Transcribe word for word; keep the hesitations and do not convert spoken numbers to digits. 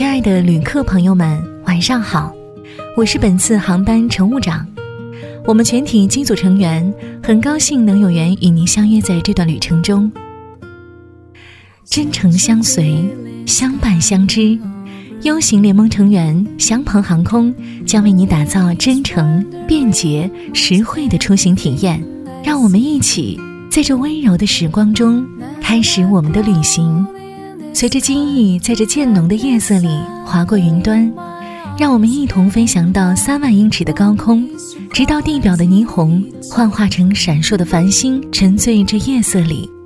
亲爱的旅客朋友们，晚上好，我是本次航班乘务长。我们全体机组成员很高兴能有缘与您相约在这段旅程中，真诚相随，相伴相知。优行联盟成员祥鹏航空将为你打造真诚、便捷、实惠的出行体验，让我们一起在这温柔的时光中开始我们的旅行。随着机翼在这渐浓的夜色里划过云端，让我们一同飞翔到三万英尺的高空，直到地表的霓虹幻化成闪烁的繁星，沉醉这夜色里，